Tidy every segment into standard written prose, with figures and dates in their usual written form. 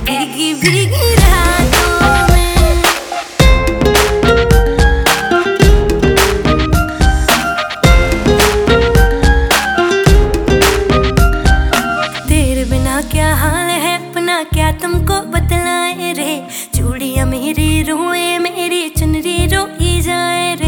भीगी भीगी रातों में। तेरे बिना क्या हाल है अपना, क्या तुमको बतलाए रे। चूड़ियां मेरी रोए, मेरी चुनरी रोई जाए रे।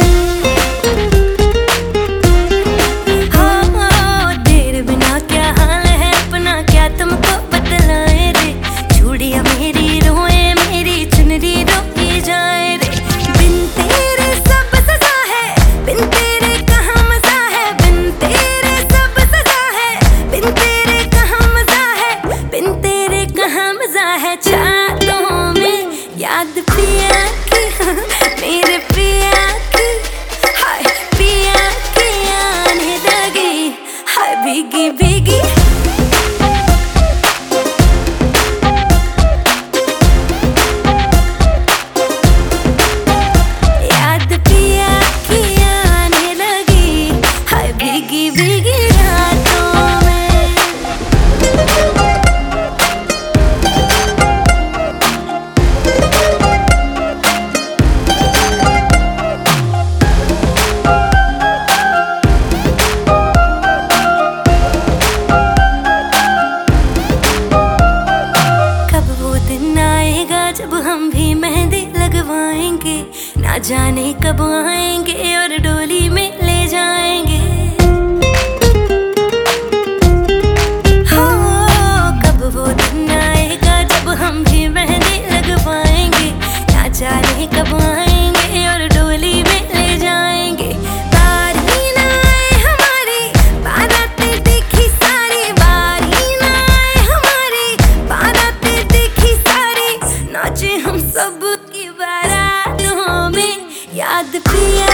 तेरे बिना क्या हाल है अपना, क्या तुमको बतलाए रे। चूड़ियां मेरी रोए, मेरी चुनरी रोई जाए रे। बिन तेरे सब सजा है, बिन तेरे कहाँ मजा है। बिन तेरे सब सजा है, बिन तेरे कहाँ मजा है। बिन तेरे कहाँ मजा है। चाहतों में याद पिया की, मेरे पिया की, हाय पिया की आने लगी, हाय भीगी भीगी। याद पिया की आने लगी, हाय भीगी भीगी रातों में। जब हम भी मेहंदी लगवाएंगे, ना जाने कब आएंगे और डोली में ले जाएंगे। हो कब वो दिन आएगा जब हम भी मेहंदी लगवाएंगे, ना जाने कब आएंगे और डोली में ले जाएंगे। बारी ना आए हमारी बारातें देखी सारी, बारी ना आए हमारी बारातें देखी सारी। नाचे हम सब की बारातों में, याद पिया